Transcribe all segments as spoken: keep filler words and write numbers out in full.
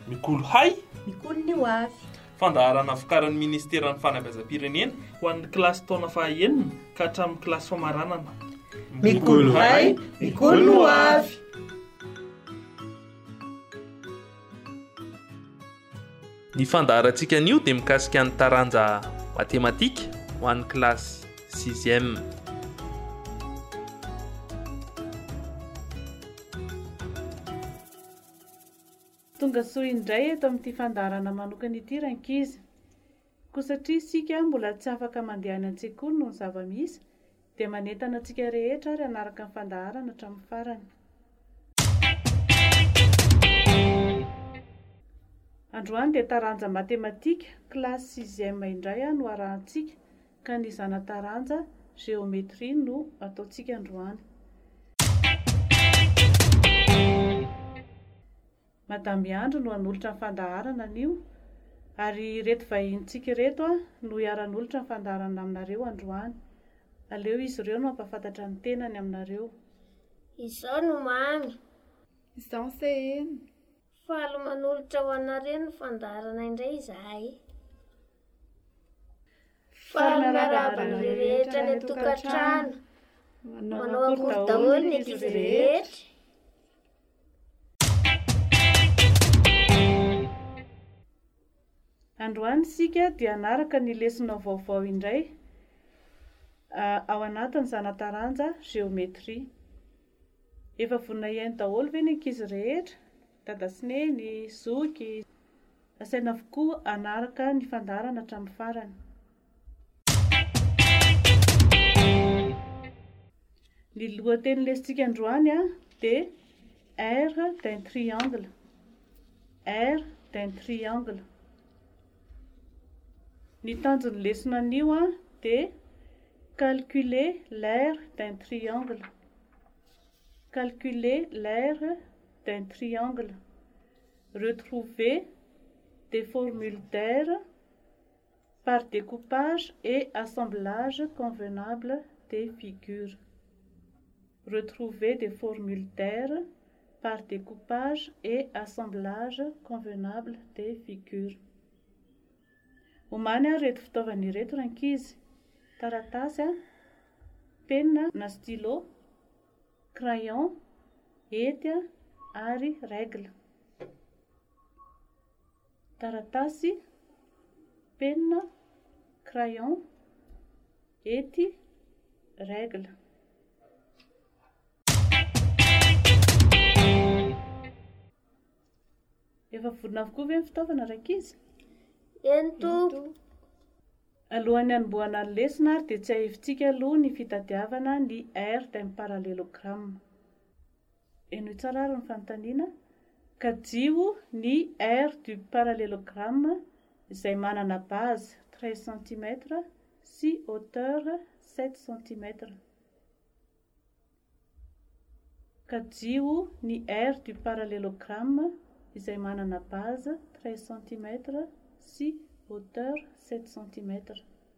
Mikolo hay, mikolo ny hoavy. Fandaharana vokarin'ny Ministeran'ny Fanabeazam-pirenena ho an'ny kilasy taona fahaenina ka hatramin'ny kilasy famaranana. Mikolo hay, mikolo ny hoavy. Ny fandaharantsika anio dia mikasika ny taranja matematika ho an'ny kilasy sixième. Tonga soa indray eto amin'ity fandaharana manokana ity rankizy. Koa satria isika mbola tsy afaka mandeha any an-tsekoly noho ny zava-misy dia manentana antsika rehetra ary hanaraka ny fandaharana hatramin'ny farany. Androany dia taranja matematika kilasy sixième indray no arahantsika ka ny zana-taranja géométrie no ataontsika androany. Madame Andro no hanolotra ny fandaharana anio ary reto vahintsika reto no hiara-nolotra ny fandaharana aminareo androany. Aleo izy ireo no ampafantatra ny tenany aminareo. Izao no mamy. Izao seheny. Falo manolotra ho anareo ny fandaharana indray izahay. Falo miarahaba ny rehetra ny tokantrano. Manao akory daholo ny ankizy rehetra. Androany sika dia anaraka ny lesona vaovao indray ao anatin'ny zana-taranja géométrie. Efa vonina iainy daholo ve ny ankizy rehetra, dada Sineny, Zoky, asaina avokoa anaraka ny fandaharana hatramin'ny farany. Ny lohateny lesitsika androany dia R d'un triangle. R d'un triangle. Ny tanjon'ny lesona anio dia calculer l'aire d'un triangle. Calculer l'aire d'un triangle. Retrouver des formules d'aire par découpage et assemblage convenable des figures. Retrouver des formules d'aire par découpage et assemblage convenable des figures. Omany reto fitaovana ireto rankizy: taratasy, penina na stylo, crayon, hety ary règle. Taratasy, penina, crayon, hety, règle. Efa vonina avokoa ve ny fitaovana rankizy? Ento. Alohan'ny hanombohana ny lesona dia tsy ahivontsika aloha ny fitadiavana ny R d'un parallélogramme. Eno tsara ary ny fanontaniana. Kajivo ny R du parallélogramme izay manana base treize centimètres sy hauteur sept centimètres. Kajivo ny R du parallélogramme izay manana base treize centimètres sy hauteur sept centimètres.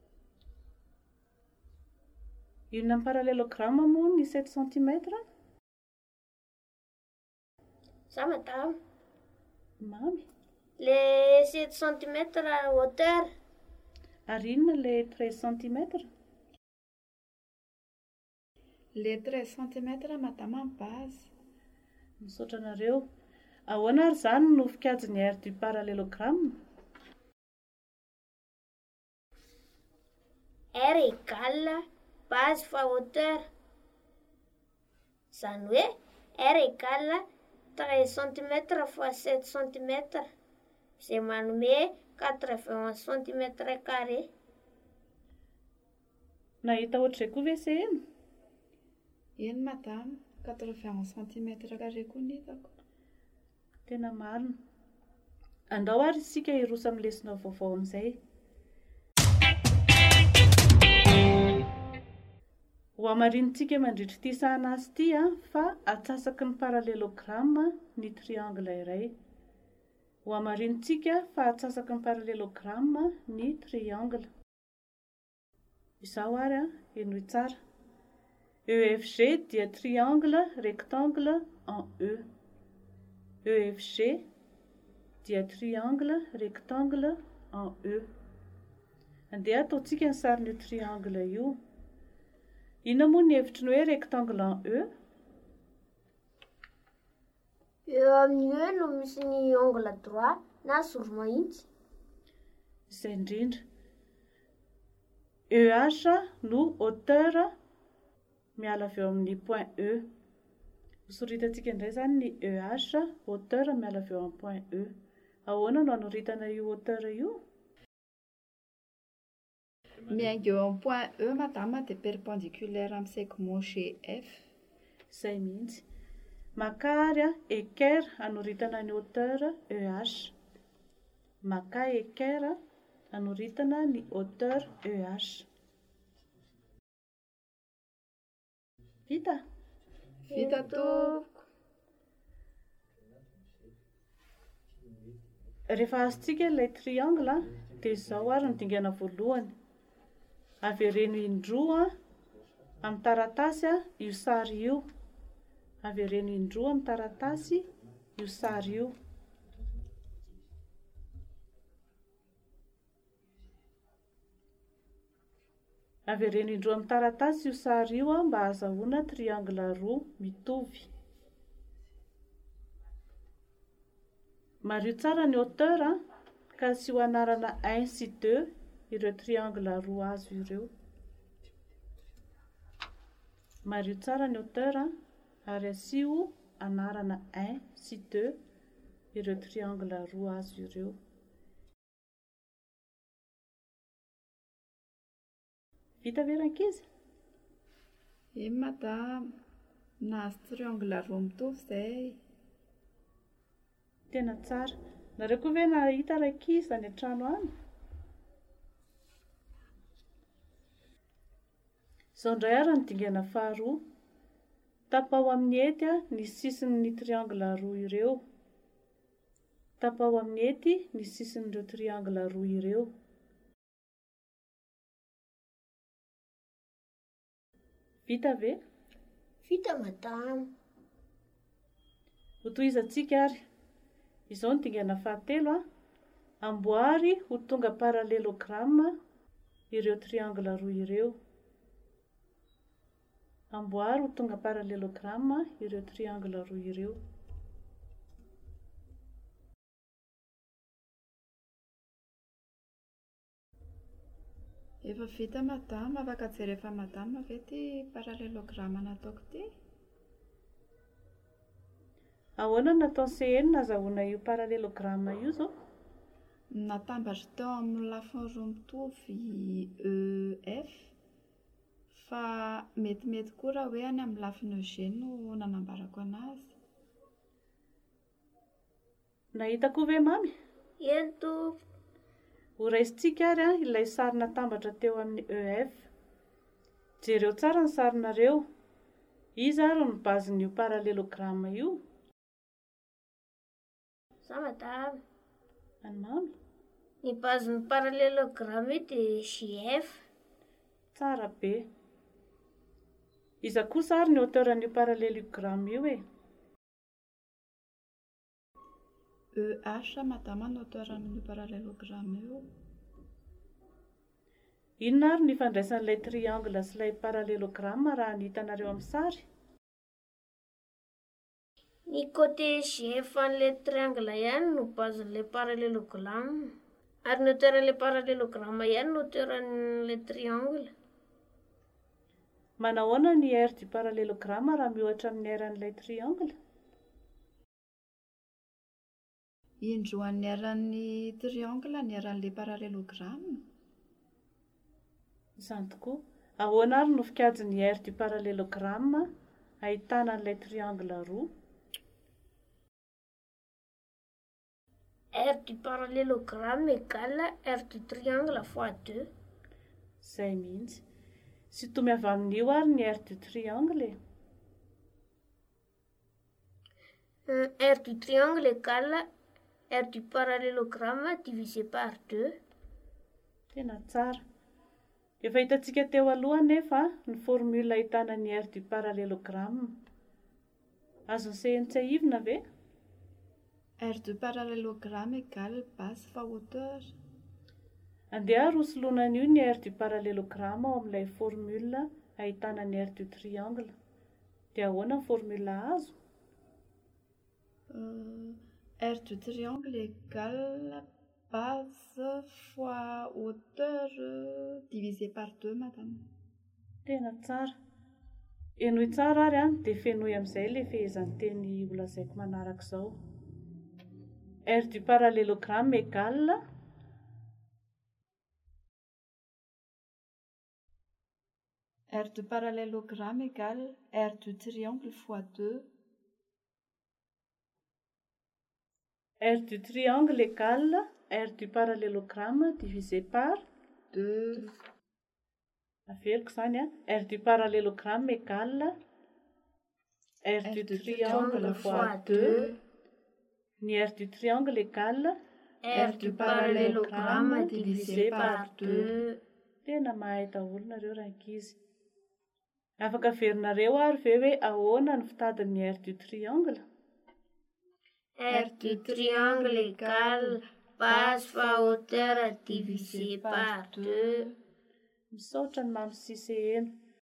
Inona ny parallélogramme moa ny sept centimètres? Ça madame. Mamy. Le sept centimètres hauteur. Ary inona le treize centimètres? Le treize centimètres madame en base. Misaotra anareo. Ahoana ary izany no fikajy ny R du parallélogramme? R égale base fois hauteur. Izany hoe R égale treize centimètres fois sept centimètres izay manome quatre-vingt-onze centimètres carrés. Nahita ohatr'izay koa ve seheny? Eny madame, quatre-vingt-onze centimètres carrés koa ny hitako. Tena marina. Andao ary isika hirosa amin'ny lesona vaovao amin'izay. Ho amarinitsika mandritra ity sahana azy ity fa atsasaky ny parallélogramme ny triangle iray. Ho amarinitsika fa atsasaky ny parallélogramme ny triangle. Izao ary eno tsara. E F G dia triangle rectangle en E. E F G dia triangle rectangle en E. Andeha ataontsika ny sarin'io triangle io. Inona moa ny hevitry ny hoe rectangle en E? Eo amin'ny E no misy ny angle droit na zoro mahitsy. Izay indrindra. E H no hauteur miala avy eo amin'ny point E. Hosoritatsika indray izany ny E H hauteur miala avy eo amin'ny point E. Ahoana no anoritana io hauteur io? Miainga eo amin'ny point E, madame, dia perpendiculaire amin'ny segment chez F. Izay mihitsy. Maka ary équerre anoritana ny hauteur E H. Maka équerre anoritana ny hauteur E H. Vita? Vita tompoko. Rehefa azontsika ilay triangle dia izao ary ny dingana voalohany. Avereno indroa amin'ny taratasy io sary io. Avereno indroa amin'ny taratasy io sary io. Avereno indroa amin'ny taratasy io sary io mba ahazahoana triangle roa mitovy. Mario tsara ny hauteur ka sy ho anarana un sy deux ireo triangle roa azo ireo. Mario tsara ny hauteur ary asio anarana un sy deux ireo triangle roa azo ireo. Vita ve rankizy? Eh madame, nahazo triangle roa mitovy izay. Tena tsara. Nareo koa ve nahita rankizy any an-trano any? Izao indray ary ny dingana faharoa. Tapao amin'ny hety ny sisin'ny triangle roa ireo. Tapao amin'ny hety ny sisin'ireo triangle roa ireo. Vita ve? Vita madame. Ho tohizatsika ary. Izao ny dingana fahatelo. Amboary ho tonga parallélogramme ireo triangle roa ireo. Amboary ho tonga parallélogramme ireo triangle roa ireo. Efa vita madame, afaka jerefa madame ve ty parallélogramme nataoko ty? Ahoana nataony C N nazahoana io parallélogramme io zao? Natambatra teo amin'ny lafiny roa mitovy E F, fa metimety koa raha hoe any amin'ny lafiny G no nanambarako anazy. Nahita koa ve mamy? Eny tompoko. Ho raisintsika ary ilay sary natambatra teo amin'ny E F. Jereo tsara ny sarinareo. Iza ary ny bazin'io parallélogramme io? Za madame. Any mamy? Ny bazin'ny parallélogramme dia J F. Tsara be. Iza kosa ary ny hauteur-n'io parallélogramme io e? E H madame ny hauteur-n'io parallélogramme io. Inona ary ny ifandraisan'ilay triangle sy ilay parallélogramme raha ny hitanareo amin'ny sary? Ny côté G F an'ilay triangle ihany no bazin'ilay parallélogramme. Ary ny hauteur-n'ilay parallélogramme ihany no hauteur-n'ilay triangle. Manahoana ny aire du parallélogramme raha mihoatra amin'ny aire-n'ilay triangle? Indroan'ny aire-ny triangle ny aire-n'ilay parallélogramme. Izany tokoa. Ahoana ary no fikajin'ny aire du parallélogramme ahitana an'ilay triangle roa? Aire du parallélogramme égale aire du triangle fois deux. Izay mihitsy. Sy tomy avy amin'io ary ny aire du triangle. Aire du triangle égale aire du parallélogramme divisé par deux. Tena tsara. Efa hitantsika teo aloha nefa ny formule ahitana ny aire du parallélogramme. Azony C N tsy ahivina ve? R du parallélogramme égale base fois hauteur. Andeha rosolona an'io ny R du parallélogramme ao amin'ilay formule ahitana ny R du triangle. Dia ahoana ny formule azo? Euh, R du triangle égale base fois hauteur euh, divisé par deux, madame. Tena tsara. Enoy tsara ary a dia fenoy amin'izay ilay fehezan'ny teny holazaiko manaraka izao. R du parallélogramme égale R du parallélogramme égale R du triangle fois deux. R du triangle égale R du parallélogramme divisé par deux. Averiko izany a. R du parallélogramme égale R, R du, du triangle, triangle fois fois deux. deux. Ny R du triangle égale R du parallélogramme divisé par deux. Tena mahay daholo nareo rankizy. Afaka averinareo ary ve hoe ahoana ny fitadin'ny R du triangle? R du triangle égale base fois hauteur divisé par deux. Misaotra ny mamy sise eno.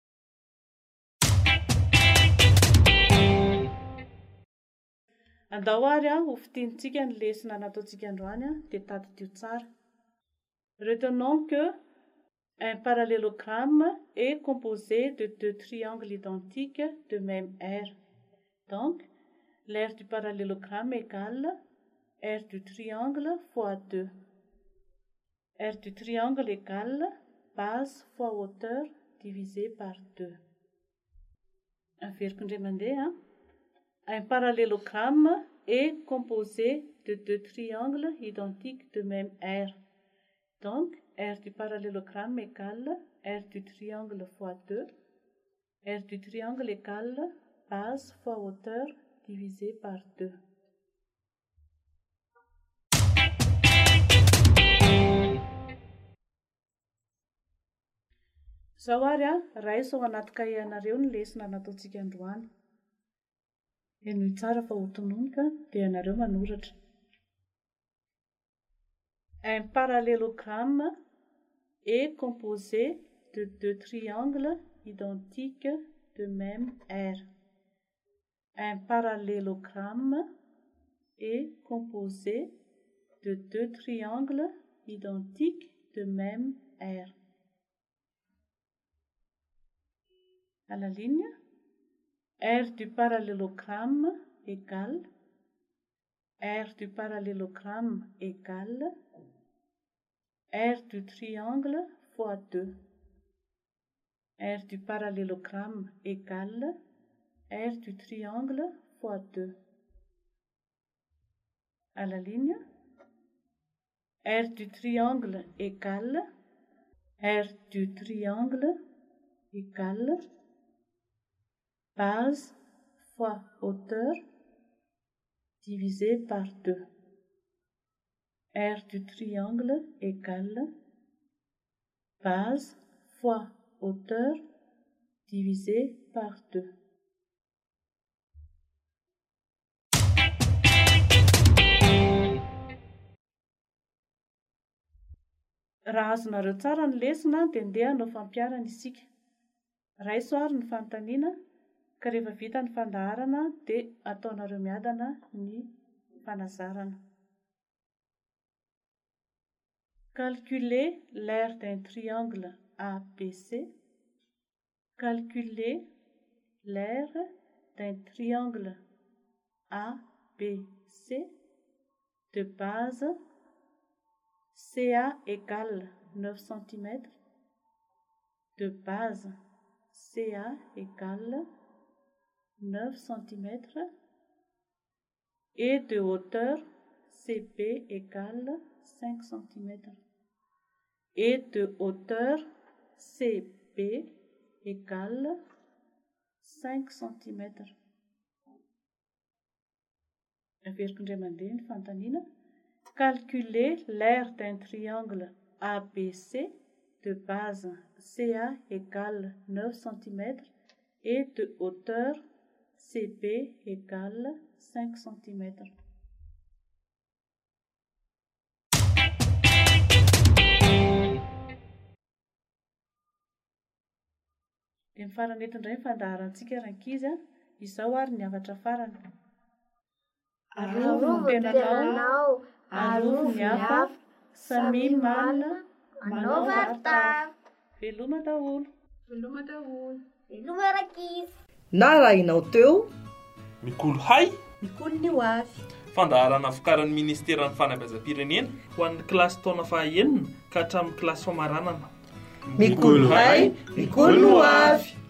Andao ary a ho fitiantsika ny lesona nataontsika androany a dia tadidio tsara. Retenons que un parallélogramme est composé de deux triangles identiques de même aire. Donc, l'aire du parallélogramme égale aire du triangle fois deux. Aire du triangle égale base fois hauteur divisé par deux. Averiko indray mandeha. Un parallélogramme est composé de deux triangles identiques de même aire. Donc, aire du parallélogramme égale aire du triangle fois deux. Aire du triangle égale base fois hauteur divisé par deux. Zao ary a, raiso ao anaty kahie anareo ny lesona nataontsika androany. Enoy tsara fa ho tononika dia ianareo manoratra. Un parallélogramme est composé de deux triangles identiques de même aire. Un parallélogramme est composé de deux triangles identiques de même aire. À la ligne, R du parallélogramme égale R du parallélogramme égale R du triangle fois deux. R du parallélogramme égale R du triangle fois deux. À la ligne, R du triangle égale R du triangle égale base fois hauteur divisé par deux. R du triangle égale base fois hauteur divisé par deux. Raha azonareo tsara ny lesona dia ndeha hanao fampiarana isika. Raiso ary ny fanontaniana ka rehefa vita ny fandaharana dia ataonareo miadana ny fanazarana. Calculez l'aire d'un triangle A B C. Calculez l'aire d'un triangle A B C de base C A égale neuf centimètres, de base C A égale neuf centimètres et de hauteur C B égale cinq centimètres et de hauteur C B égale cinq centimètres. Averiko indray mandeha ny fanontaniana. Calculez l'aire d'un triangle A B C de base C A égale neuf centimètres et de hauteur C B égale cinq centimètres. Dia ny farany eto indray ny fandaharantsika rankizy a, izao ary ny avatra farany. Arovo ny tenanao, arovo ny hafa, samy malina, manao varitava. Veloma daholo. Veloma daholo. Veloma rankizy. Na raha inao teo mikolo hay mikolo ny ho avy. Fandaharana vokarin'ny ministeran'ny fanabeazam-pirenena ho an'ny kilasy taona fahaenina ka hatramin'ny kilasy famaranana. Mikolo hay, mikolo ny ho avy.